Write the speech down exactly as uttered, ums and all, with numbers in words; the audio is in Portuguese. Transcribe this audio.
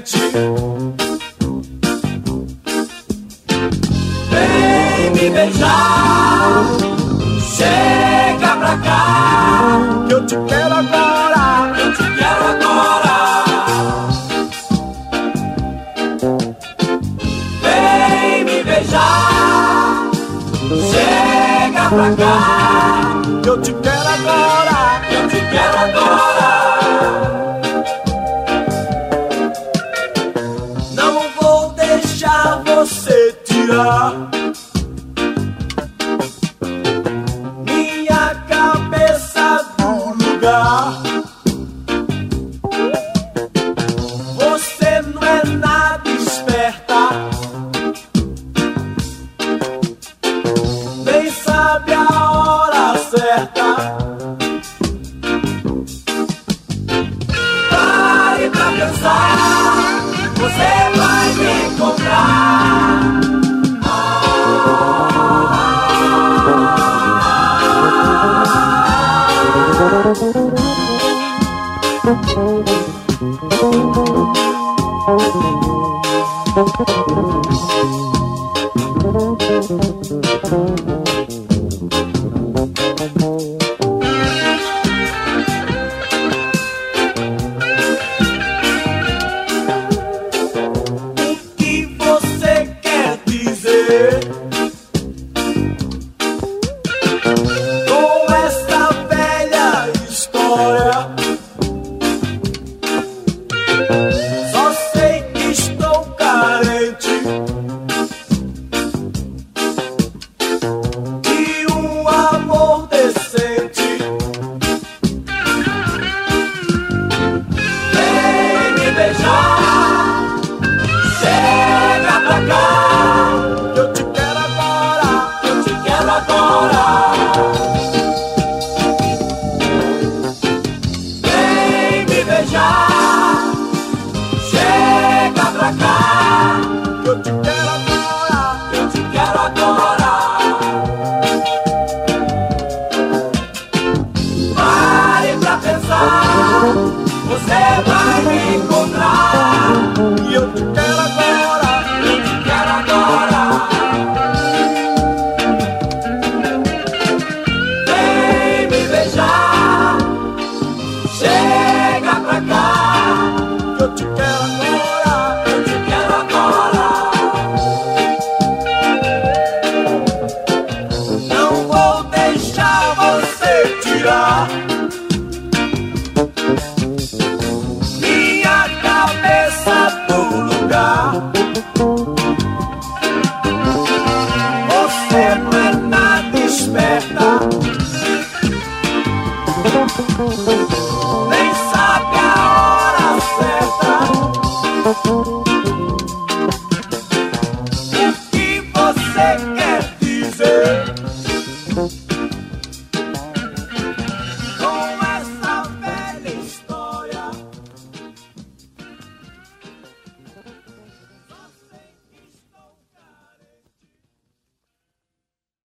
carente. Vem me beijar, chega pra cá, que eu te quero agora, eu te quero agora. Vem me beijar, chega pra cá, que eu te quero agora, eu te quero agora. Não vou deixar você tirar minha cabeça do lugar. Você não é nada esperta, nem sabe a hora certa. Pare pra pensar, você vai me encontrar. O que você quer dizer com essa velha história? Só sei que estou carente de um amor decente. Vem me beijar, chega pra cá, que eu te quero agora, eu te quero agora. Vem me beijar, chega pra cá, que eu te quero agora, eu te quero agora. Pare pra pensar, você vai me encontrar. E eu te quero agora, eu te quero agora. Vem me beijar, chega pra cá, que eu te quero agora, eu te quero agora. Não vou deixar você tirar minha cabeça do lugar. Você não é nada esperta, nem sabe a hora certa.